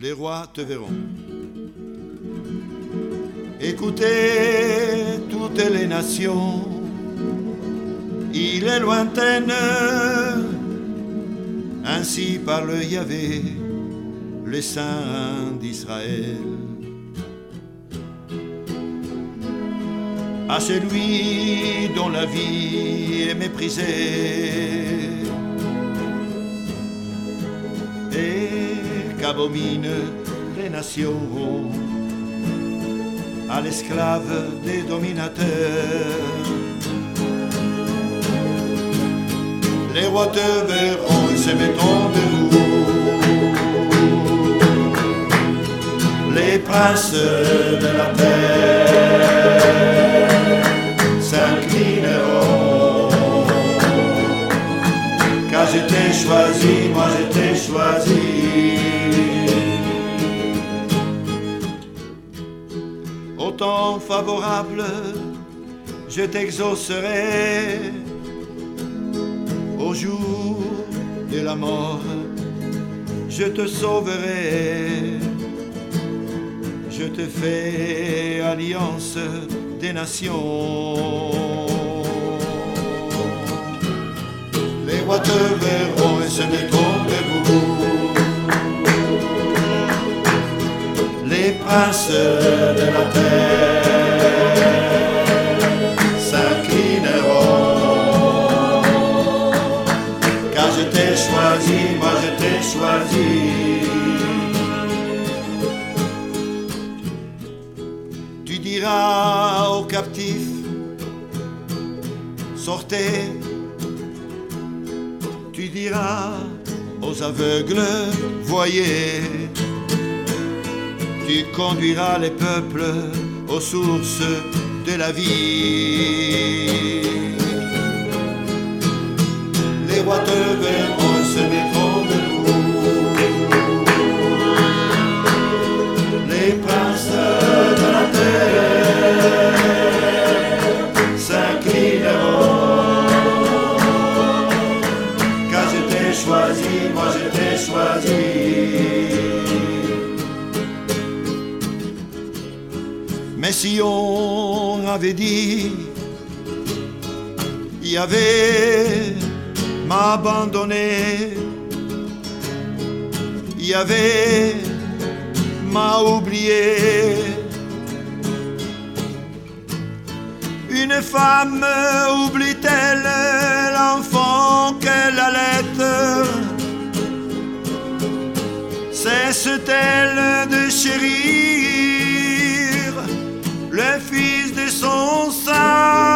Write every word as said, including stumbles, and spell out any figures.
les rois te verront. Écoutez toutes les nations, îles lointaines, ainsi parle Yahvé, le Saint d'Israël. À celui dont la vie est méprisée et qu'abominent les nations, à l'esclave des dominateurs, les rois te verront et se mettront debout, les princes de la terre s'inclineront, car je t'ai choisi, moi je t'ai choisi. Au temps favorable, je t'exaucerai, au jour de la mort, je te sauverai. Je te fais alliance des nations. Les rois te verront et se mettront debout, les princes de la terre s'inclineront, car je t'ai choisi, moi je t'ai choisi. Tu diras aux captifs, sortez. Tu diras aux aveugles, voyez. Tu conduiras les peuples aux sources de la vie. Les rois te verront et se mettront debout, les princes de la terre s'inclineront, car je t'ai choisi, moi je t'ai choisi. Mais si on avait dit, Yahvé m'a abandonné, Yahvé m'a oublié, une femme oublie-t-elle l'enfant qu'elle allait? Cesse-t-elle de chérir le fils de son sein?